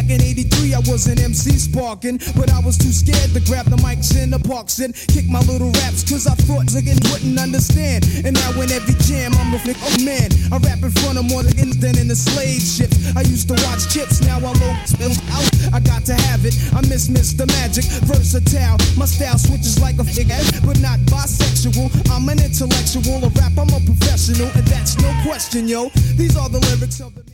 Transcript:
Back in 83, I was an MC sparking, but I was too scared to grab the mics in the parks and kick my little raps, cause I thought niggas wouldn't understand. And now in every jam, I'm a man. I rap in front of more niggas than in the slave ships. I used to watch Chips, now I low spills out. I got to have it, I miss Mr. Magic, versatile. My style switches like a figure, but not bisexual. I'm an intellectual, a rap, I'm a professional, and that's no question, yo. These are the lyrics of the